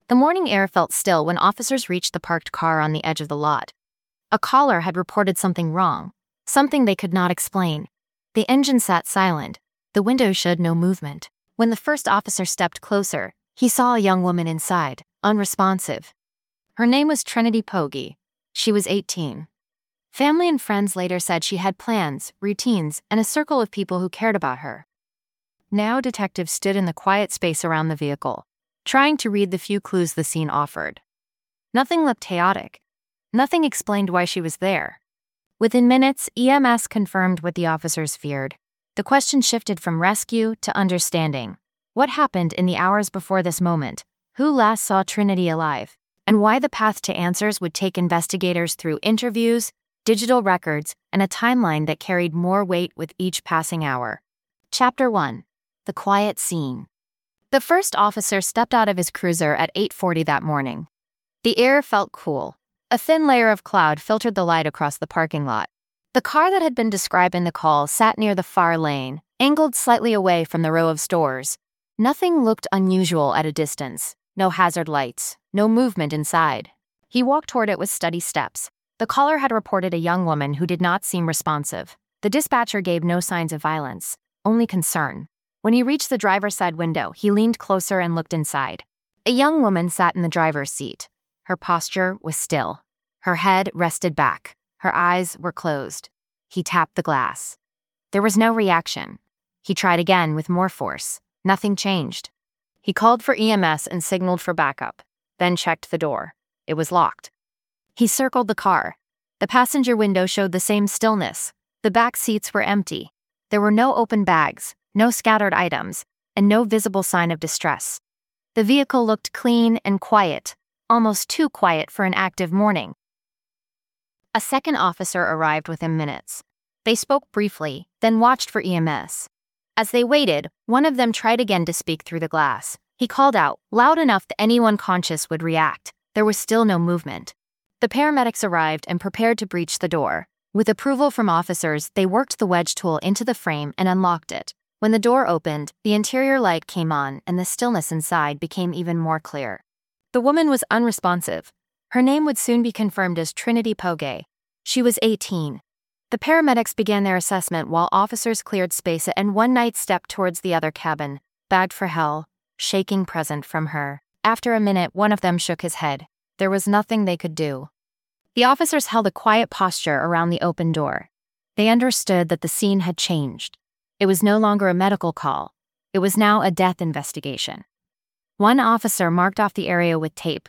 The morning air felt still when officers reached the parked car on the edge of the lot. A caller had reported something wrong, something they could not explain. The engine sat silent. The window showed no movement. When the first officer stepped closer, he saw a young woman inside, unresponsive. Her name was Trinity Pogge. She was 18. Family and friends later said she had plans, routines, and a circle of people who cared about her. Now detectives stood in the quiet space around the vehicle, trying to read the few clues the scene offered. Nothing looked chaotic. Nothing explained why she was there. Within minutes, EMS confirmed what the officers feared. The question shifted from rescue to understanding. What happened in the hours before this moment? Who last saw Trinity alive? And why the path to answers would take investigators through interviews, digital records, and a timeline that carried more weight with each passing hour. Chapter 1. The Quiet Scene. The first officer stepped out of his cruiser at 8:40 that morning. The air felt cool. A thin layer of cloud filtered the light across the parking lot. The car that had been described in the call sat near the far lane, angled slightly away from the row of stores. Nothing looked unusual at a distance. No hazard lights, no movement inside. He walked toward it with steady steps. The caller had reported a young woman who did not seem responsive. The dispatcher gave no signs of violence, only concern. When he reached the driver's side window, he leaned closer and looked inside. A young woman sat in the driver's seat. Her posture was still. Her head rested back. Her eyes were closed. He tapped the glass. There was no reaction. He tried again with more force. Nothing changed. He called for EMS and signaled for backup, then checked the door. It was locked. He circled the car. The passenger window showed the same stillness. The back seats were empty. There were no open bags, no scattered items, and no visible sign of distress. The vehicle looked clean and quiet, almost too quiet for an active morning. A second officer arrived within minutes. They spoke briefly, then watched for EMS. As they waited, one of them tried again to speak through the glass. He called out, loud enough that anyone conscious would react. There was still no movement. The paramedics arrived and prepared to breach the door. With approval from officers, they worked the wedge tool into the frame and unlocked it. When the door opened, the interior light came on and the stillness inside became even more clear. The woman was unresponsive. Her name would soon be confirmed as Trinity Pogge. She was 18. The paramedics began their assessment while officers cleared space and one night stepped towards the other cabin, bagged for hell, shaking present from her. After a minute, one of them shook his head. There was nothing they could do. The officers held a quiet posture around the open door. They understood that the scene had changed. It was no longer a medical call. It was now a death investigation. One officer marked off the area with tape.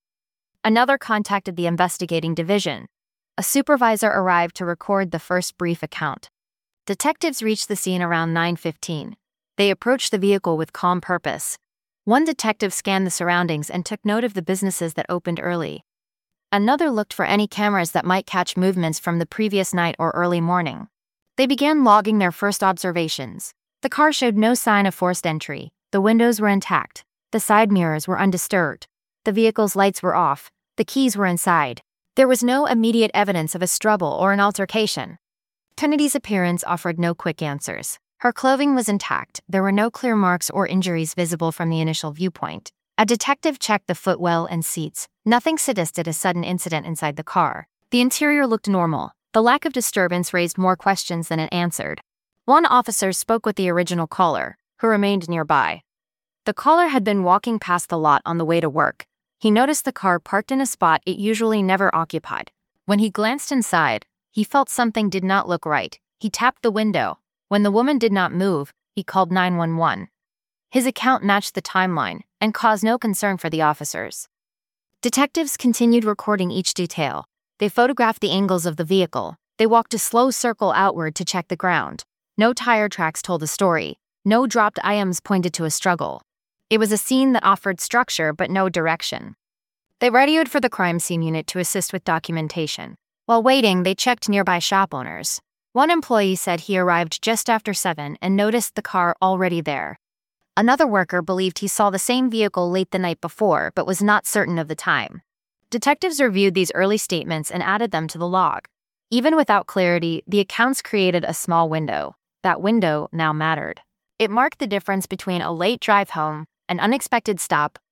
Another contacted the investigating division. A supervisor arrived to record the first brief account. Detectives reached the scene around 9:15. They approached the vehicle with calm purpose. One detective scanned the surroundings and took note of the businesses that opened early. Another looked for any cameras that might catch movements from the previous night or early morning. They began logging their first observations. The car showed no sign of forced entry. The windows were intact. The side mirrors were undisturbed. The vehicle's lights were off. The keys were inside. There was no immediate evidence of a struggle or an altercation. Trinity's appearance offered no quick answers. Her clothing was intact. There were no clear marks or injuries visible from the initial viewpoint. A detective checked the footwell and seats. Nothing suggested a sudden incident inside the car. The interior looked normal. The lack of disturbance raised more questions than it answered. One officer spoke with the original caller, who remained nearby. The caller had been walking past the lot on the way to work. He noticed the car parked in a spot it usually never occupied. When he glanced inside, he felt something did not look right. He tapped the window. When the woman did not move, he called 911. His account matched the timeline and caused no concern for the officers. Detectives continued recording each detail. They photographed the angles of the vehicle. They walked a slow circle outward to check the ground. No tire tracks told a story. No dropped items pointed to a struggle. It was a scene that offered structure but no direction. They radioed for the crime scene unit to assist with documentation. While waiting, they checked nearby shop owners. One employee said he arrived just after 7 and noticed the car already there. Another worker believed he saw the same vehicle late the night before but was not certain of the time. Detectives reviewed these early statements and added them to the log. Even without clarity, the accounts created a small window. That window now mattered. It marked the difference between a late drive home, an unexpected stop,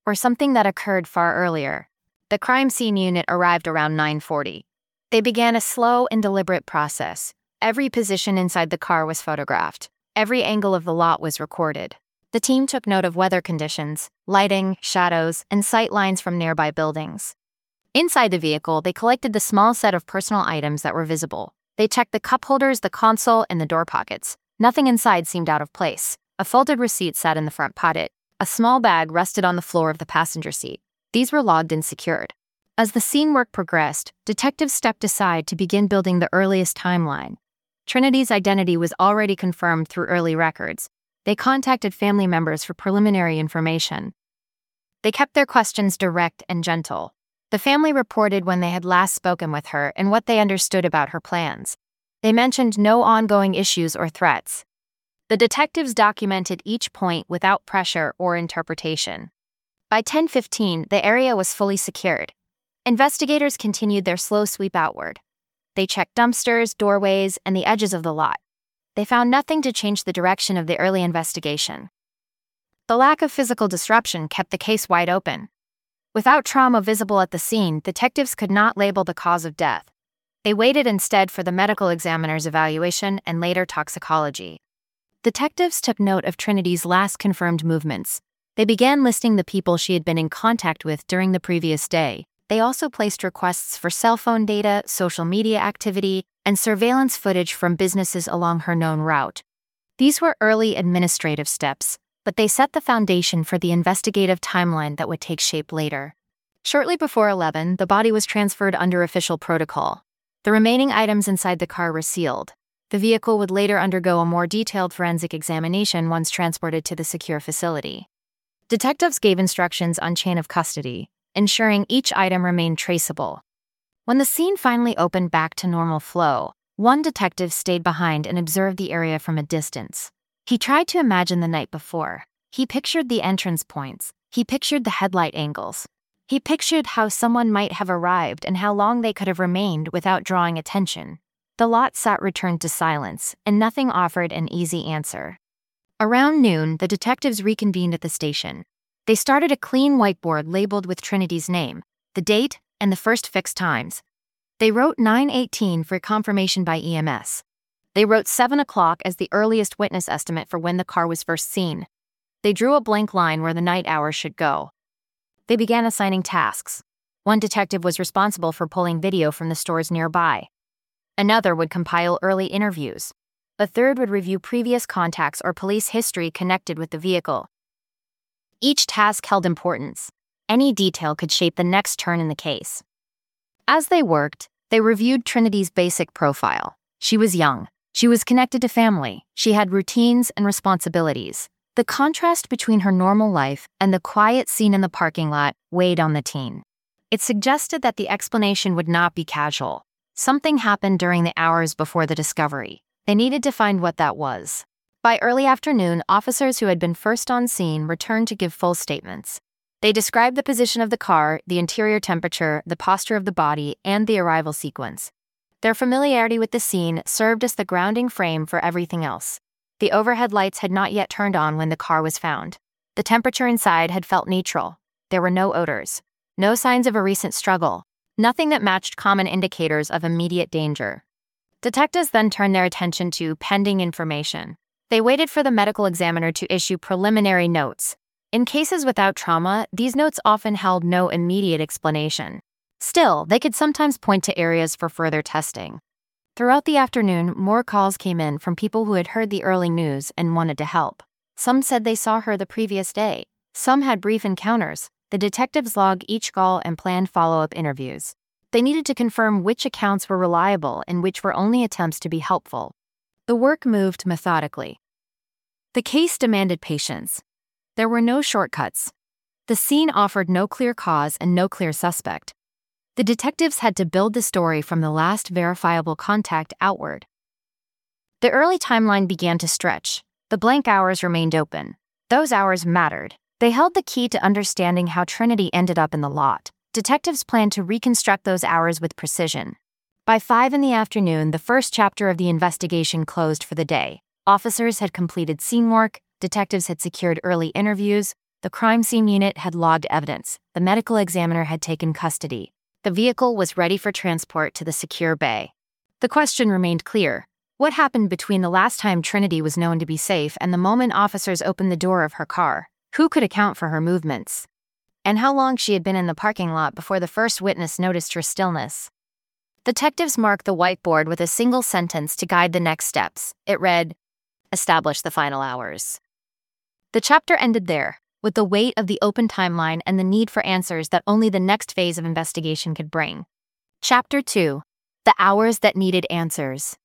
or something that occurred far earlier. The crime scene unit arrived around 9:40. They began a slow and deliberate process. Every position inside the car was photographed. Every angle of the lot was recorded. The team took note of weather conditions, lighting, shadows, and sight lines from nearby buildings. Inside the vehicle, they collected the small set of personal items that were visible. They checked the cup holders, the console, and the door pockets. Nothing inside seemed out of place. A folded receipt sat in the front pocket. A small bag rested on the floor of the passenger seat. These were logged and secured. As the scene work progressed, detectives stepped aside to begin building the earliest timeline. Trinity's identity was already confirmed through early records. They contacted family members for preliminary information. They kept their questions direct and gentle. The family reported when they had last spoken with her and what they understood about her plans. They mentioned no ongoing issues or threats. The detectives documented each point without pressure or interpretation. By 10:15, the area was fully secured. Investigators continued their slow sweep outward. They checked dumpsters, doorways, and the edges of the lot. They found nothing to change the direction of the early investigation. The lack of physical disruption kept the case wide open. Without trauma visible at the scene, detectives could not label the cause of death. They waited instead for the medical examiner's evaluation and later toxicology. Detectives took note of Trinity's last confirmed movements. They began listing the people she had been in contact with during the previous day. They also placed requests for cell phone data, social media activity, and surveillance footage from businesses along her known route. These were early administrative steps, but they set the foundation for the investigative timeline that would take shape later. Shortly before 11, the body was transferred under official protocol. The remaining items inside the car were sealed. The vehicle would later undergo a more detailed forensic examination once transported to the secure facility. Detectives gave instructions on chain of custody, ensuring each item remained traceable. When the scene finally opened back to normal flow, one detective stayed behind and observed the area from a distance. He tried to imagine the night before. He pictured the entrance points. He pictured the headlight angles. He pictured how someone might have arrived and how long they could have remained without drawing attention. The lot sat returned to silence, and nothing offered an easy answer. Around noon, the detectives reconvened at the station. They started a clean whiteboard labeled with Trinity's name, the date, and the first fixed times. They wrote 9:18 for confirmation by EMS. They wrote 7 o'clock as the earliest witness estimate for when the car was first seen. They drew a blank line where the night hours should go. They began assigning tasks. One detective was responsible for pulling video from the stores nearby. Another would compile early interviews. A third would review previous contacts or police history connected with the vehicle. Each task held importance. Any detail could shape the next turn in the case. As they worked, they reviewed Trinity's basic profile. She was young. She was connected to family. She had routines and responsibilities. The contrast between her normal life and the quiet scene in the parking lot weighed on the teen. It suggested that the explanation would not be casual. Something happened during the hours before the discovery. They needed to find what that was. By early afternoon, officers who had been first on scene returned to give full statements. They described the position of the car, the interior temperature, the posture of the body, and the arrival sequence. Their familiarity with the scene served as the grounding frame for everything else. The overhead lights had not yet turned on when the car was found. The temperature inside had felt neutral. There were no odors. No signs of a recent struggle. Nothing that matched common indicators of immediate danger. Detectives then turned their attention to pending information. They waited for the medical examiner to issue preliminary notes. In cases without trauma, these notes often held no immediate explanation. Still, they could sometimes point to areas for further testing. Throughout the afternoon, more calls came in from people who had heard the early news and wanted to help. Some said they saw her the previous day. Some had brief encounters. The detectives logged each call and planned follow-up interviews. They needed to confirm which accounts were reliable and which were only attempts to be helpful. The work moved methodically. The case demanded patience. There were no shortcuts. The scene offered no clear cause and no clear suspect. The detectives had to build the story from the last verifiable contact outward. The early timeline began to stretch. The blank hours remained open. Those hours mattered. They held the key to understanding how Trinity ended up in the lot. Detectives planned to reconstruct those hours with precision. By 5 in the afternoon, the first chapter of the investigation closed for the day. Officers had completed scene work, detectives had secured early interviews, The crime scene unit had logged evidence. The medical examiner had taken custody. The vehicle was ready for transport to the secure bay. The question remained clear. What happened between the last time Trinity was known to be safe and the moment officers opened the door of her car? Who could account for her movements? And how long she had been in the parking lot before the first witness noticed her stillness? Detectives marked the whiteboard with a single sentence to guide the next steps. It read, "Establish the final hours." The chapter ended there, with the weight of the open timeline and the need for answers that only the next phase of investigation could bring. Chapter 2. The Hours That Needed Answers.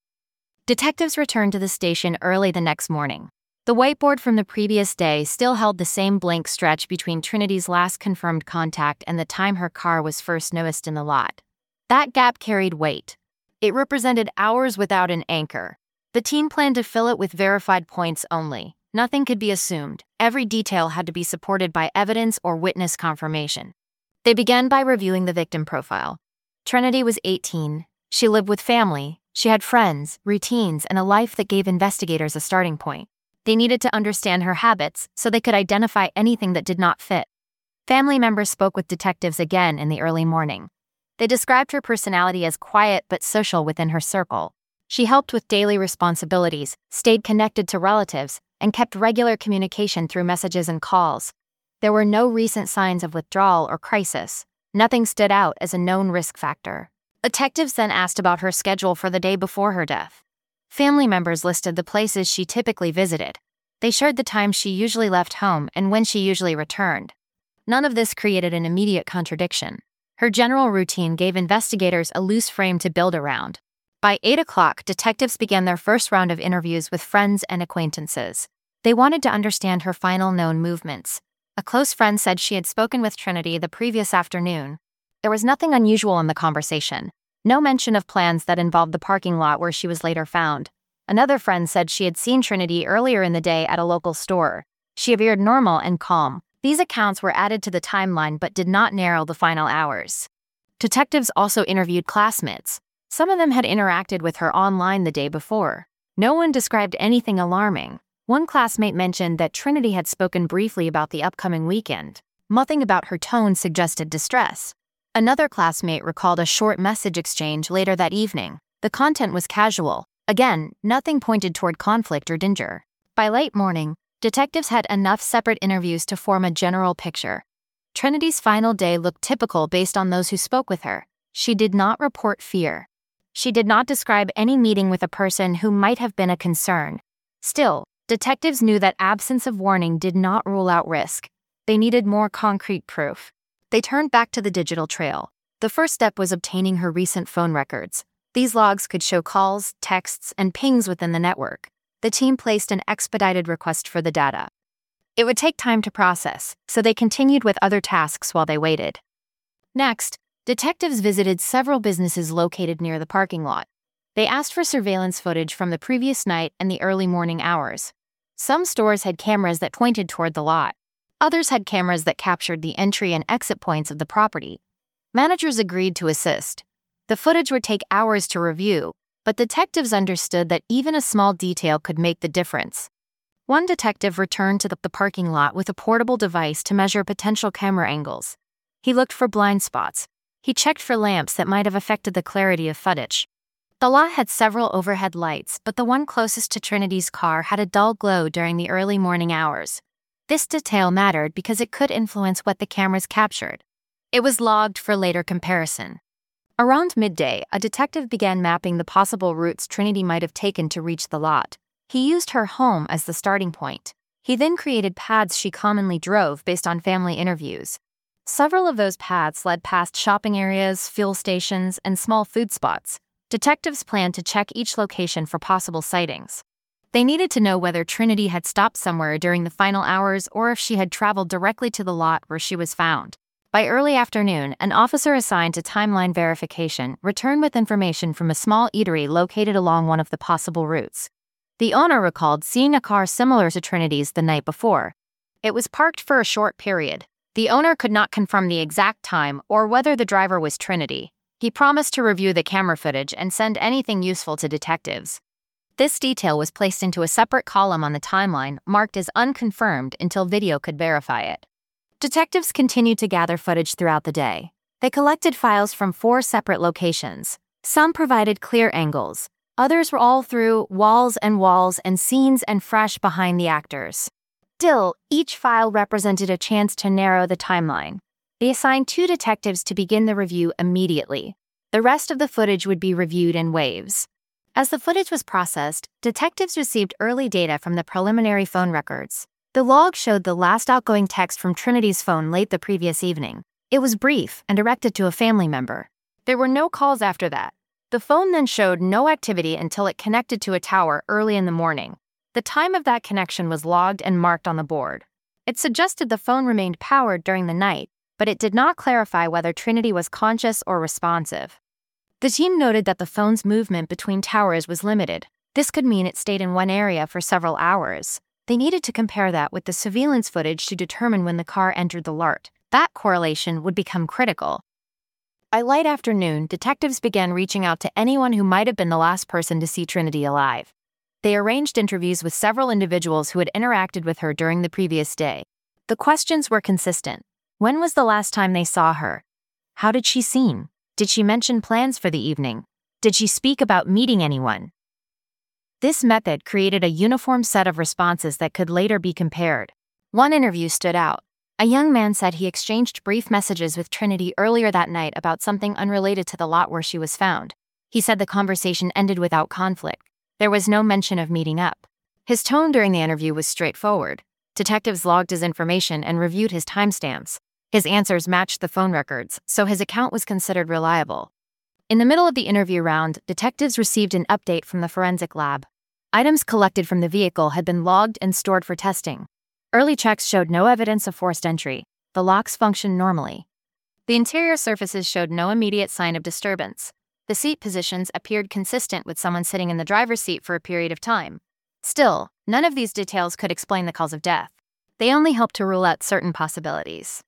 Detectives returned to the station early the next morning. The whiteboard from the previous day still held the same blank stretch between Trinity's last confirmed contact and the time her car was first noticed in the lot. That gap carried weight. It represented hours without an anchor. The team planned to fill it with verified points only. Nothing could be assumed. Every detail had to be supported by evidence or witness confirmation. They began by reviewing the victim profile. Trinity was 18. She lived with family. She had friends, routines, and a life that gave investigators a starting point. They needed to understand her habits so they could identify anything that did not fit. Family members spoke with detectives again in the early morning. They described her personality as quiet but social within her circle. She helped with daily responsibilities, stayed connected to relatives, and kept regular communication through messages and calls. There were no recent signs of withdrawal or crisis. Nothing stood out as a known risk factor. Detectives then asked about her schedule for the day before her death. Family members listed the places she typically visited. They shared the time she usually left home and when she usually returned. None of this created an immediate contradiction. Her general routine gave investigators a loose frame to build around. By 8 o'clock, detectives began their first round of interviews with friends and acquaintances. They wanted to understand her final known movements. A close friend said she had spoken with Trinity the previous afternoon. There was nothing unusual in the conversation. No mention of plans that involved the parking lot where she was later found. Another friend said she had seen Trinity earlier in the day at a local store. She appeared normal and calm. These accounts were added to the timeline but did not narrow the final hours. Detectives also interviewed classmates. Some of them had interacted with her online the day before. No one described anything alarming. One classmate mentioned that Trinity had spoken briefly about the upcoming weekend. Nothing about her tone suggested distress. Another classmate recalled a short message exchange later that evening. The content was casual. Again, nothing pointed toward conflict or danger. By late morning, detectives had enough separate interviews to form a general picture. Trinity's final day looked typical based on those who spoke with her. She did not report fear. She did not describe any meeting with a person who might have been a concern. Still, detectives knew that absence of warning did not rule out risk. They needed more concrete proof. They turned back to the digital trail. The first step was obtaining her recent phone records. These logs could show calls, texts, and pings within the network. The team placed an expedited request for the data. It would take time to process, so they continued with other tasks while they waited. Next, detectives visited several businesses located near the parking lot. They asked for surveillance footage from the previous night and the early morning hours. Some stores had cameras that pointed toward the lot. Others had cameras that captured the entry and exit points of the property. Managers agreed to assist. The footage would take hours to review, but detectives understood that even a small detail could make the difference. One detective returned to the parking lot with a portable device to measure potential camera angles. He looked for blind spots. He checked for lamps that might have affected the clarity of footage. The lot had several overhead lights, but the one closest to Trinity's car had a dull glow during the early morning hours. This detail mattered because it could influence what the cameras captured. It was logged for later comparison. Around midday, a detective began mapping the possible routes Trinity might have taken to reach the lot. He used her home as the starting point. He then created paths she commonly drove based on family interviews. Several of those paths led past shopping areas, fuel stations, and small food spots. Detectives planned to check each location for possible sightings. They needed to know whether Trinity had stopped somewhere during the final hours or if she had traveled directly to the lot where she was found. By early afternoon, an officer assigned to timeline verification returned with information from a small eatery located along one of the possible routes. The owner recalled seeing a car similar to Trinity's the night before. It was parked for a short period. The owner could not confirm the exact time or whether the driver was Trinity. He promised to review the camera footage and send anything useful to detectives. This detail was placed into a separate column on the timeline, marked as unconfirmed until video could verify it. Detectives continued to gather footage throughout the day. They collected files from 4 separate locations. Some provided clear angles. Others were all through walls and scenes and fresh behind the actors. Still, each file represented a chance to narrow the timeline. They assigned 2 detectives to begin the review immediately. The rest of the footage would be reviewed in waves. As the footage was processed, detectives received early data from the preliminary phone records. The log showed the last outgoing text from Trinity's phone late the previous evening. It was brief and directed to a family member. There were no calls after that. The phone then showed no activity until it connected to a tower early in the morning. The time of that connection was logged and marked on the board. It suggested the phone remained powered during the night, but it did not clarify whether Trinity was conscious or responsive. The team noted that the phone's movement between towers was limited. This could mean it stayed in one area for several hours. They needed to compare that with the surveillance footage to determine when the car entered the lot. That correlation would become critical. By late afternoon, detectives began reaching out to anyone who might have been the last person to see Trinity alive. They arranged interviews with several individuals who had interacted with her during the previous day. The questions were consistent. When was the last time they saw her? How did she seem? Did she mention plans for the evening? Did she speak about meeting anyone? This method created a uniform set of responses that could later be compared. One interview stood out. A young man said he exchanged brief messages with Trinity earlier that night about something unrelated to the lot where she was found. He said the conversation ended without conflict. There was no mention of meeting up. His tone during the interview was straightforward. Detectives logged his information and reviewed his timestamps. His answers matched the phone records, so his account was considered reliable. In the middle of the interview round, detectives received an update from the forensic lab. Items collected from the vehicle had been logged and stored for testing. Early checks showed no evidence of forced entry. The locks functioned normally. The interior surfaces showed no immediate sign of disturbance. The seat positions appeared consistent with someone sitting in the driver's seat for a period of time. Still, none of these details could explain the cause of death. They only helped to rule out certain possibilities.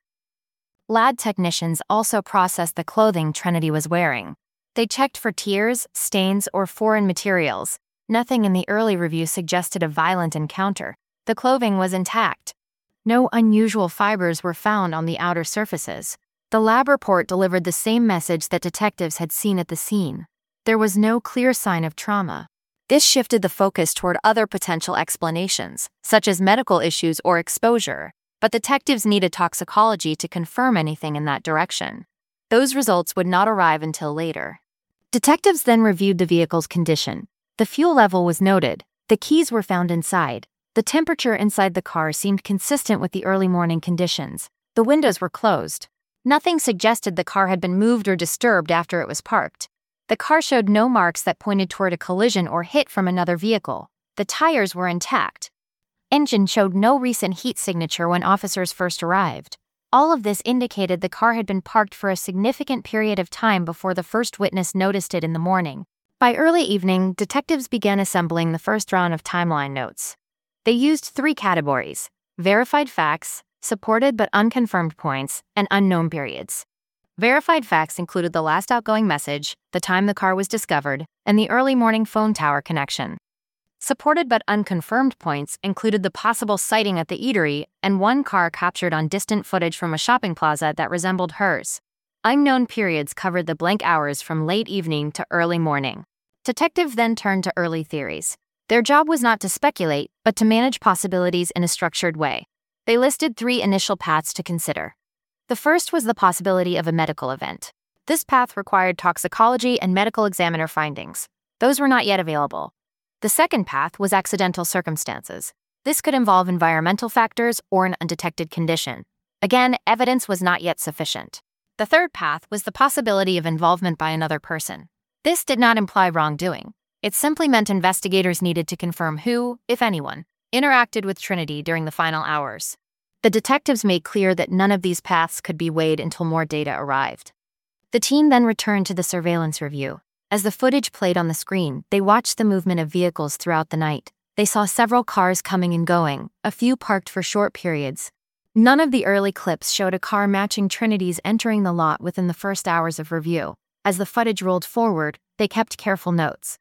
Lab technicians also processed the clothing Trinity was wearing. They checked for tears, stains, or foreign materials. Nothing in the early review suggested a violent encounter. The clothing was intact. No unusual fibers were found on the outer surfaces. The lab report delivered the same message that detectives had seen at the scene. There was no clear sign of trauma. This shifted the focus toward other potential explanations, such as medical issues or exposure, but detectives needed toxicology to confirm anything in that direction. Those results would not arrive until later. Detectives then reviewed the vehicle's condition. The fuel level was noted. The keys were found inside. The temperature inside the car seemed consistent with the early morning conditions. The windows were closed. Nothing suggested the car had been moved or disturbed after it was parked. The car showed no marks that pointed toward a collision or hit from another vehicle. The tires were intact. Engine showed no recent heat signature when officers first arrived. All of this indicated the car had been parked for a significant period of time before the first witness noticed it in the morning. By early evening, detectives began assembling the first round of timeline notes. They used 3 categories: verified facts, supported but unconfirmed points, and unknown periods. Verified facts included the last outgoing message, the time the car was discovered, and the early morning phone tower connection. Supported but unconfirmed points included the possible sighting at the eatery and one car captured on distant footage from a shopping plaza that resembled hers. Unknown periods covered the blank hours from late evening to early morning. Detectives then turned to early theories. Their job was not to speculate, but to manage possibilities in a structured way. They listed 3 initial paths to consider. The first was the possibility of a medical event. This path required toxicology and medical examiner findings. Those were not yet available. The second path was accidental circumstances. This could involve environmental factors or an undetected condition. Again, evidence was not yet sufficient. The third path was the possibility of involvement by another person. This did not imply wrongdoing. It simply meant investigators needed to confirm who, if anyone, interacted with Trinity during the final hours. The detectives made clear that none of these paths could be weighed until more data arrived. The team then returned to the surveillance review. As the footage played on the screen, they watched the movement of vehicles throughout the night. They saw several cars coming and going, a few parked for short periods. None of the early clips showed a car matching Trinity's entering the lot within the first hours of review. As the footage rolled forward, they kept careful notes.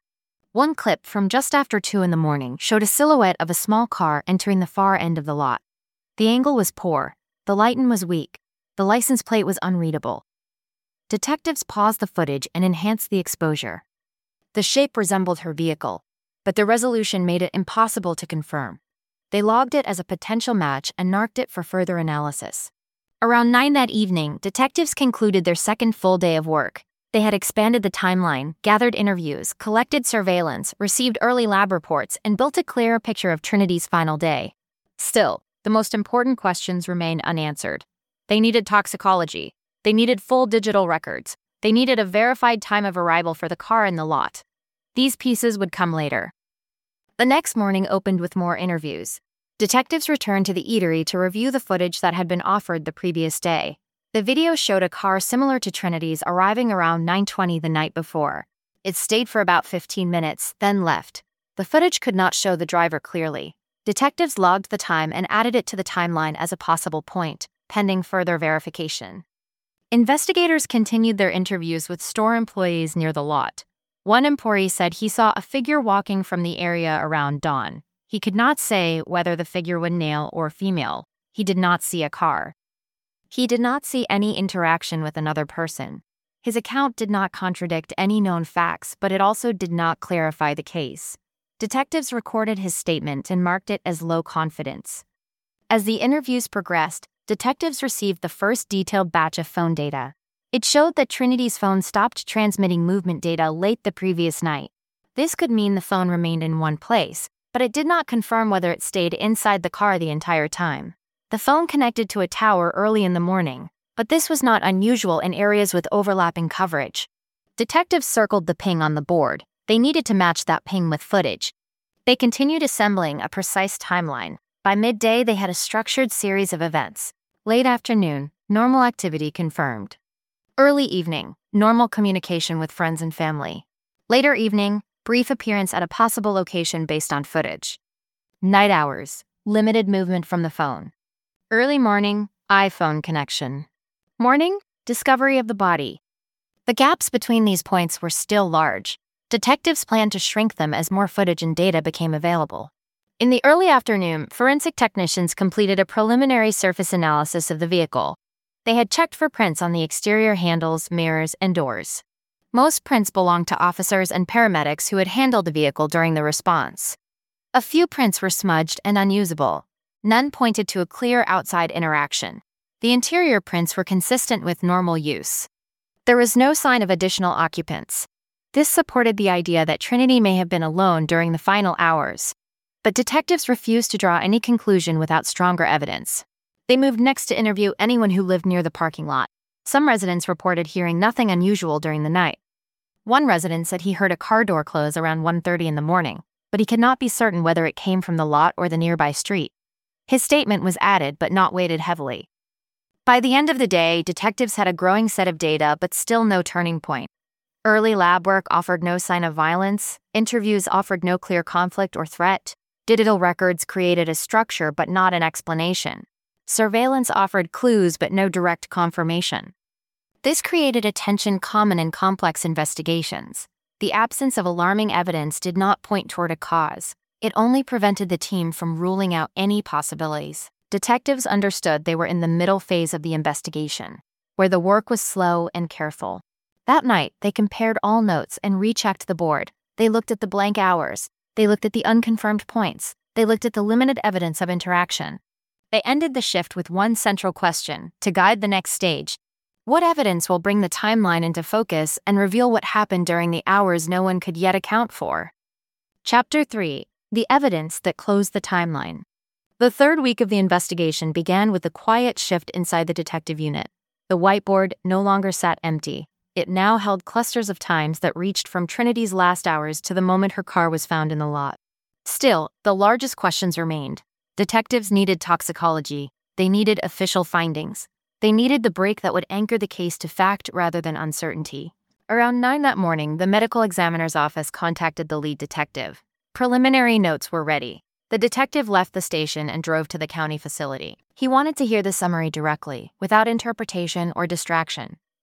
One clip from just after 2 in the morning showed a silhouette of a small car entering the far end of the lot. The angle was poor, the lighting was weak, the license plate was unreadable. Detectives paused the footage and enhanced the exposure. The shape resembled her vehicle, but the resolution made it impossible to confirm. They logged it as a potential match and marked it for further analysis. Around 9 that evening, detectives concluded their second full day of work. They had expanded the timeline, gathered interviews, collected surveillance, received early lab reports, and built a clearer picture of Trinity's final day. Still, the most important questions remained unanswered. They needed toxicology. They needed full digital records. They needed a verified time of arrival for the car in the lot. These pieces would come later. The next morning opened with more interviews. Detectives returned to the eatery to review the footage that had been offered the previous day. The video showed a car similar to Trinity's arriving around 9:20 the night before. It stayed for about 15 minutes, then left. The footage could not show the driver clearly. Detectives logged the time and added it to the timeline as a possible point, pending further verification. Investigators continued their interviews with store employees near the lot. One employee said he saw a figure walking from the area around dawn. He could not say whether the figure was male or female. He did not see a car. He did not see any interaction with another person. His account did not contradict any known facts, but it also did not clarify the case. Detectives recorded his statement and marked it as low confidence. As the interviews progressed, detectives received the first detailed batch of phone data. It showed that Trinity's phone stopped transmitting movement data late the previous night. This could mean the phone remained in one place, but it did not confirm whether it stayed inside the car the entire time. The phone connected to a tower early in the morning, but this was not unusual in areas with overlapping coverage. Detectives circled the ping on the board. They needed to match that ping with footage. They continued assembling a precise timeline. By midday, they had a structured series of events. Late afternoon, normal activity confirmed. Early evening, normal communication with friends and family. Later evening, brief appearance at a possible location based on footage. Night hours, limited movement from the phone. Early morning, iPhone connection. Morning, discovery of the body. The gaps between these points were still large. Detectives planned to shrink them as more footage and data became available. In the early afternoon, forensic technicians completed a preliminary surface analysis of the vehicle. They had checked for prints on the exterior handles, mirrors, and doors. Most prints belonged to officers and paramedics who had handled the vehicle during the response. A few prints were smudged and unusable. None pointed to a clear outside interaction. The interior prints were consistent with normal use. There was no sign of additional occupants. This supported the idea that Trinity may have been alone during the final hours. But detectives refused to draw any conclusion without stronger evidence. They moved next to interview anyone who lived near the parking lot. Some residents reported hearing nothing unusual during the night. One resident said he heard a car door close around 1:30 in the morning, but he could not be certain whether it came from the lot or the nearby street. His statement was added but not weighted heavily. By the end of the day, detectives had a growing set of data but still no turning point. Early lab work offered no sign of violence, interviews offered no clear conflict or threat, digital records created a structure but not an explanation. Surveillance offered clues but no direct confirmation. This created a tension common in complex investigations. The absence of alarming evidence did not point toward a cause. It only prevented the team from ruling out any possibilities. Detectives understood they were in the middle phase of the investigation, where the work was slow and careful. That night, they compared all notes and rechecked the board. They looked at the blank hours. They looked at the unconfirmed points. They looked at the limited evidence of interaction. They ended the shift with one central question to guide the next stage. What evidence will bring the timeline into focus and reveal what happened during the hours no one could yet account for? Chapter 3. The Evidence That Closed the Timeline. The third week of the investigation began with a quiet shift inside the detective unit. The whiteboard no longer sat empty. It now held clusters of times that reached from Trinity's last hours to the moment her car was found in the lot. Still, the largest questions remained. Detectives needed toxicology. They needed official findings. They needed the break that would anchor the case to fact rather than uncertainty. Around 9 that morning, the medical examiner's office contacted the lead detective. Preliminary notes were ready. The detective left the station and drove to the county facility. He wanted to hear the summary directly, without interpretation or distraction.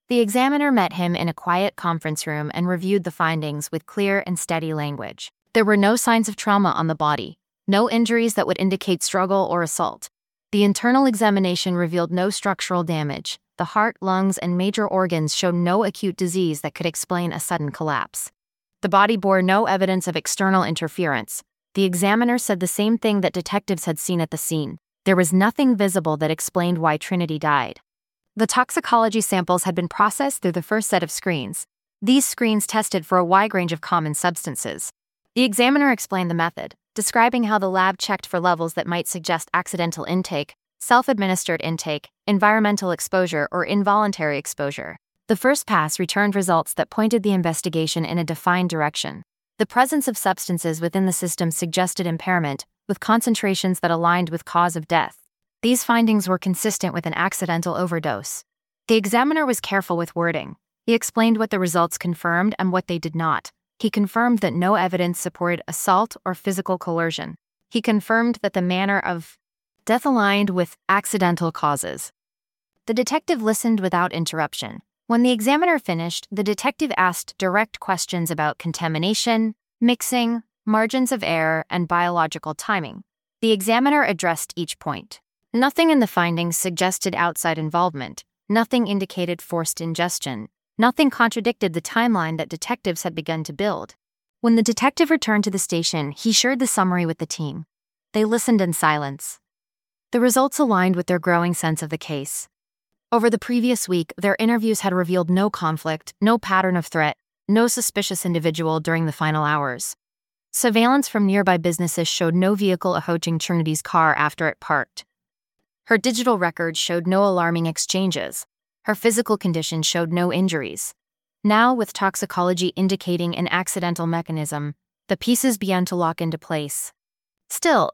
The examiner met him in a quiet conference room and reviewed the findings with clear and steady language. There were no signs of trauma on the body, no injuries that would indicate struggle or assault. The internal examination revealed no structural damage. The heart, lungs, and major organs showed no acute disease that could explain a sudden collapse. The body bore no evidence of external interference. The examiner said the same thing that detectives had seen at the scene. There was nothing visible that explained why Trinity died. The toxicology samples had been processed through the first set of screens. These screens tested for a wide range of common substances. The examiner explained the method, describing how the lab checked for levels that might suggest accidental intake, self-administered intake, environmental exposure, or involuntary exposure. The first pass returned results that pointed the investigation in a defined direction. The presence of substances within the system suggested impairment, with concentrations that aligned with cause of death. These findings were consistent with an accidental overdose. The examiner was careful with wording. He explained what the results confirmed and what they did not. He confirmed that no evidence supported assault or physical coercion. He confirmed that the manner of death aligned with accidental causes. The detective listened without interruption. When the examiner finished, the detective asked direct questions about contamination, mixing, margins of error, and biological timing. The examiner addressed each point. Nothing in the findings suggested outside involvement. Nothing indicated forced ingestion. Nothing contradicted the timeline that detectives had begun to build. When the detective returned to the station, he shared the summary with the team. They listened in silence. The results aligned with their growing sense of the case. Over the previous week, their interviews had revealed no conflict, no pattern of threat, no suspicious individual during the final hours. Surveillance from nearby businesses showed no vehicle approaching Trinity's car after it parked. Her digital records showed no alarming exchanges. Her physical condition showed no injuries. Now, with toxicology indicating an accidental mechanism, the pieces began to lock into place. Still,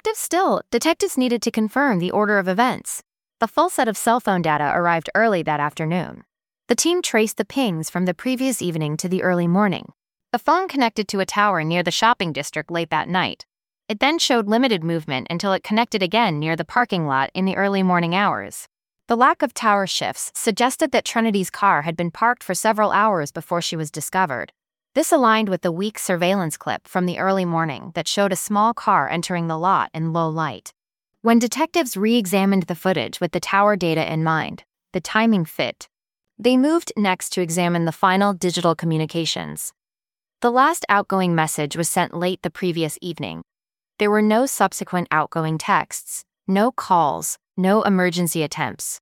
detectives needed to confirm the order of events. The full set of cell phone data arrived early that afternoon. The team traced the pings from the previous evening to the early morning. The phone connected to a tower near the shopping district late that night. It then showed limited movement until it connected again near the parking lot in the early morning hours. The lack of tower shifts suggested that Trinity's car had been parked for several hours before she was discovered. This aligned with the weak surveillance clip from the early morning that showed a small car entering the lot in low light. When detectives re-examined the footage with the tower data in mind, the timing fit. They moved next to examine the final digital communications. The last outgoing message was sent late the previous evening. There were no subsequent outgoing texts, no calls, no emergency attempts.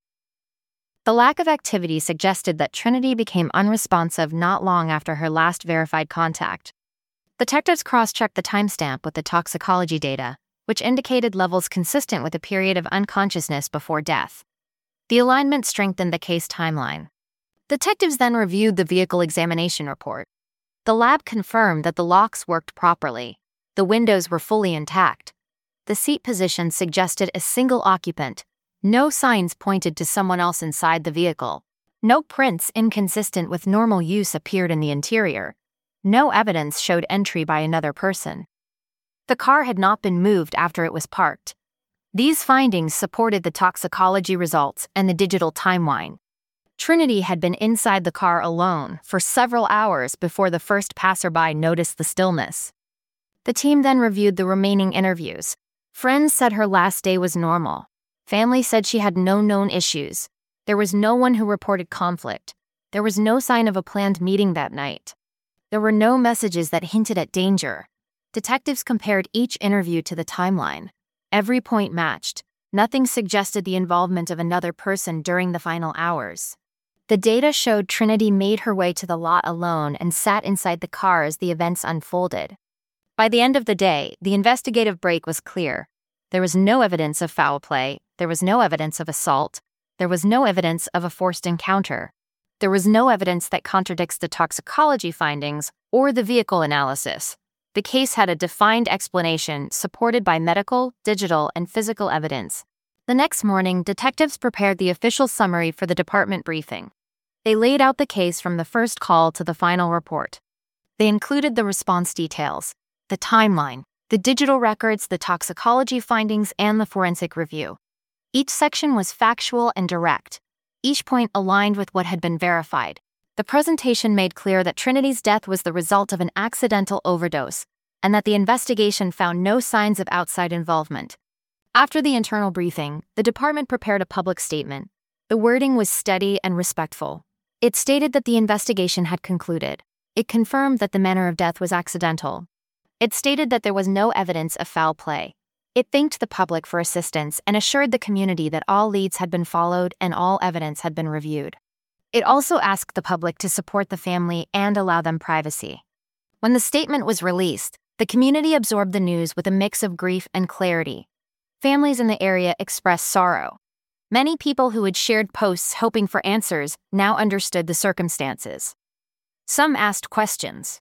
The lack of activity suggested that Trinity became unresponsive not long after her last verified contact. Detectives cross-checked the timestamp with the toxicology data, which indicated levels consistent with a period of unconsciousness before death. The alignment strengthened the case timeline. Detectives then reviewed the vehicle examination report. The lab confirmed that the locks worked properly. The windows were fully intact. The seat position suggested a single occupant. No signs pointed to someone else inside the vehicle. No prints inconsistent with normal use appeared in the interior. No evidence showed entry by another person. The car had not been moved after it was parked. These findings supported the toxicology results and the digital timeline. Trinity had been inside the car alone for several hours before the first passerby noticed the stillness. The team then reviewed the remaining interviews. Friends said her last day was normal. Family said she had no known issues. There was no one who reported conflict. There was no sign of a planned meeting that night. There were no messages that hinted at danger. Detectives compared each interview to the timeline. Every point matched. Nothing suggested the involvement of another person during the final hours. The data showed Trinity made her way to the lot alone and sat inside the car as the events unfolded. By the end of the day, the investigative break was clear. There was no evidence of foul play. There was no evidence of assault. There was no evidence of a forced encounter. There was no evidence that contradicts the toxicology findings or the vehicle analysis. The case had a defined explanation supported by medical, digital, and physical evidence. The next morning, detectives prepared the official summary for the department briefing. They laid out the case from the first call to the final report. They included the response details, the timeline, the digital records, the toxicology findings, and the forensic review. Each section was factual and direct. Each point aligned with what had been verified. The presentation made clear that Trinity's death was the result of an accidental overdose, and that the investigation found no signs of outside involvement. After the internal briefing, the department prepared a public statement. The wording was steady and respectful. It stated that the investigation had concluded. It confirmed that the manner of death was accidental. It stated that there was no evidence of foul play. It thanked the public for assistance and assured the community that all leads had been followed and all evidence had been reviewed. It also asked the public to support the family and allow them privacy. When the statement was released, the community absorbed the news with a mix of grief and clarity. Families in the area expressed sorrow. Many people who had shared posts hoping for answers now understood the circumstances. Some asked questions.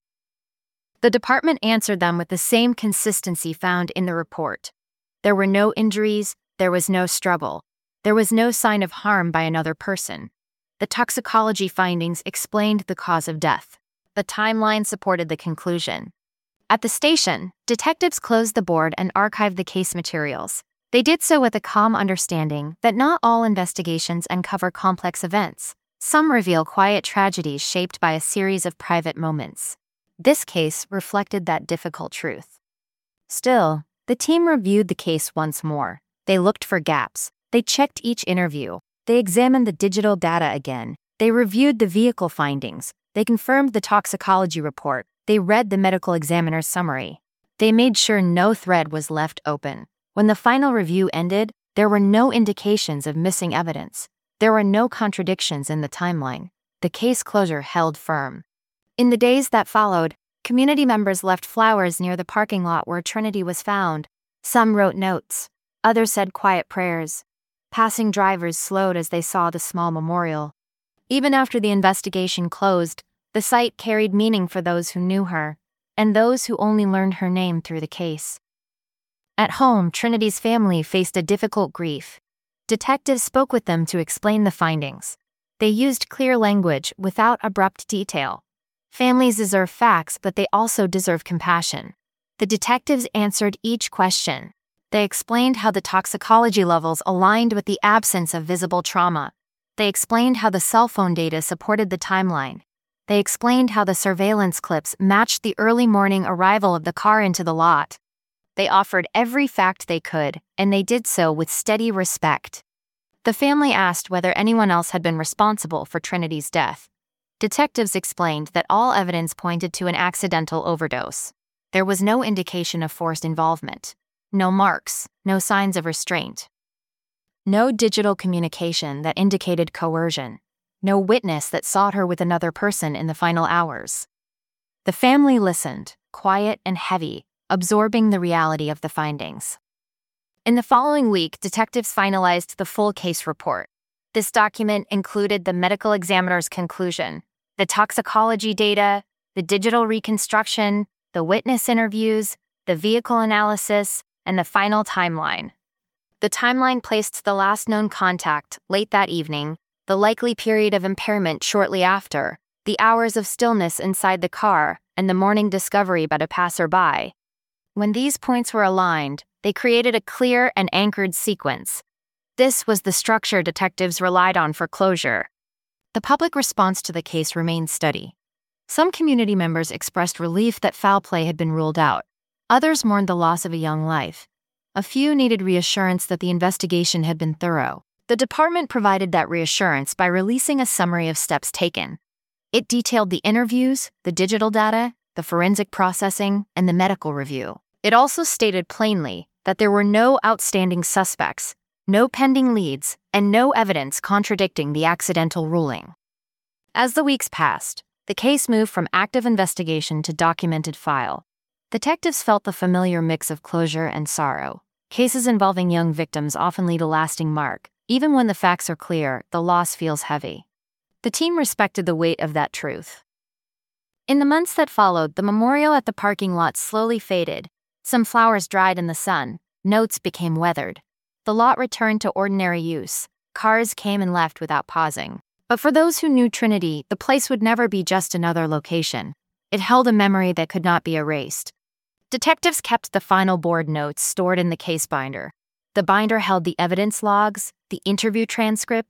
The department answered them with the same consistency found in the report. There were no injuries, there was no struggle, there was no sign of harm by another person. The toxicology findings explained the cause of death. The timeline supported the conclusion. At the station, detectives closed the board and archived the case materials. They did so with a calm understanding that not all investigations uncover complex events. Some reveal quiet tragedies shaped by a series of private moments. This case reflected that difficult truth. Still, the team reviewed the case once more. They looked for gaps. They checked each interview. They examined the digital data again. They reviewed the vehicle findings. They confirmed the toxicology report. They read the medical examiner's summary. They made sure no thread was left open. When the final review ended, there were no indications of missing evidence. There were no contradictions in the timeline. The case closure held firm. In the days that followed, community members left flowers near the parking lot where Trinity was found. Some wrote notes. Others said quiet prayers. Passing drivers slowed as they saw the small memorial. Even after the investigation closed, the site carried meaning for those who knew her, and those who only learned her name through the case. At home, Trinity's family faced a difficult grief. Detectives spoke with them to explain the findings. They used clear language without abrupt detail. Families deserve facts, but they also deserve compassion. The detectives answered each question. They explained how the toxicology levels aligned with the absence of visible trauma. They explained how the cell phone data supported the timeline. They explained how the surveillance clips matched the early morning arrival of the car into the lot. They offered every fact they could, and they did so with steady respect. The family asked whether anyone else had been responsible for Trinity's death. Detectives explained that all evidence pointed to an accidental overdose. There was no indication of forced involvement. No marks, no signs of restraint. No digital communication that indicated coercion. No witness that saw her with another person in the final hours. The family listened, quiet and heavy, absorbing the reality of the findings. In the following week, detectives finalized the full case report. This document included the medical examiner's conclusion, the toxicology data, the digital reconstruction, the witness interviews, the vehicle analysis, and the final timeline. The timeline placed the last known contact late that evening, the likely period of impairment shortly after, the hours of stillness inside the car, and the morning discovery by a passerby. When these points were aligned, they created a clear and anchored sequence. This was the structure detectives relied on for closure. The public response to the case remained steady. Some community members expressed relief that foul play had been ruled out. Others mourned the loss of a young life. A few needed reassurance that the investigation had been thorough. The department provided that reassurance by releasing a summary of steps taken. It detailed the interviews, the digital data, the forensic processing, and the medical review. It also stated plainly that there were no outstanding suspects, no pending leads, and no evidence contradicting the accidental ruling. As the weeks passed, the case moved from active investigation to documented file. Detectives felt the familiar mix of closure and sorrow. Cases involving young victims often leave a lasting mark. Even when the facts are clear, the loss feels heavy. The team respected the weight of that truth. In the months that followed, the memorial at the parking lot slowly faded. Some flowers dried in the sun. Notes became weathered. The lot returned to ordinary use. Cars came and left without pausing. But for those who knew Trinity, the place would never be just another location. It held a memory that could not be erased. Detectives kept the final board notes stored in the case binder. The binder held the evidence logs, the interview transcripts,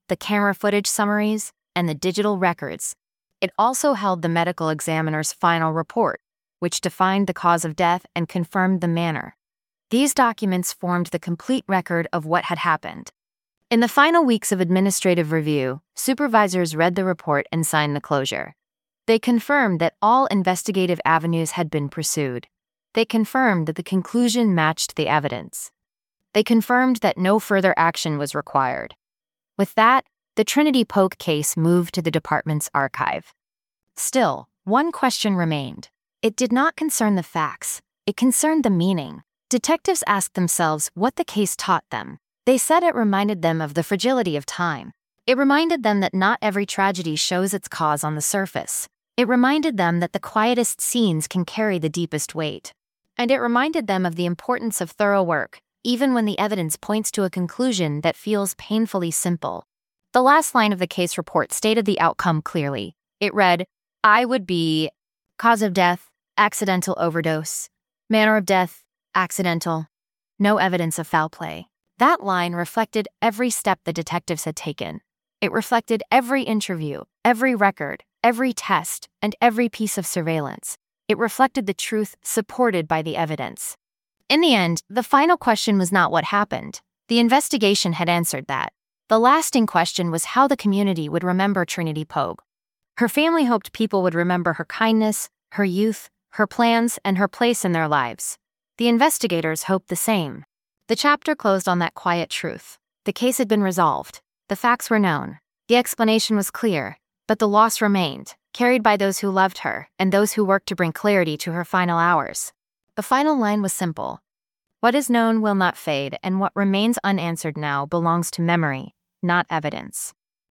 the camera footage summaries, and the digital records. It also held the medical examiner's final report, which defined the cause of death and confirmed the manner. These documents formed the complete record of what had happened. In the final weeks of administrative review, supervisors read the report and signed the closure. They confirmed that all investigative avenues had been pursued. They confirmed that the conclusion matched the evidence. They confirmed that no further action was required. With that, the Trinity Polk case moved to the department's archive. Still, one question remained. It did not concern the facts. It concerned the meaning. Detectives asked themselves what the case taught them. They said it reminded them of the fragility of time. It reminded them that not every tragedy shows its cause on the surface. It reminded them that the quietest scenes can carry the deepest weight. And it reminded them of the importance of thorough work, even when the evidence points to a conclusion that feels painfully simple. The last line of the case report stated the outcome clearly. It read, "I would be cause of death, accidental overdose. Manner of death, accidental. No evidence of foul play." That line reflected every step the detectives had taken. It reflected every interview, every record, every test, and every piece of surveillance. It reflected the truth supported by the evidence. In the end, the final question was not what happened. The investigation had answered that. The lasting question was how the community would remember Trinity Polk. Her family hoped people would remember her kindness, her youth, her plans, and her place in their lives. The investigators hoped the same. The chapter closed on that quiet truth. The case had been resolved. The facts were known. The explanation was clear, but the loss remained, carried by those who loved her and those who worked to bring clarity to her final hours. The final line was simple. What is known will not fade, and what remains unanswered now belongs to memory, not evidence.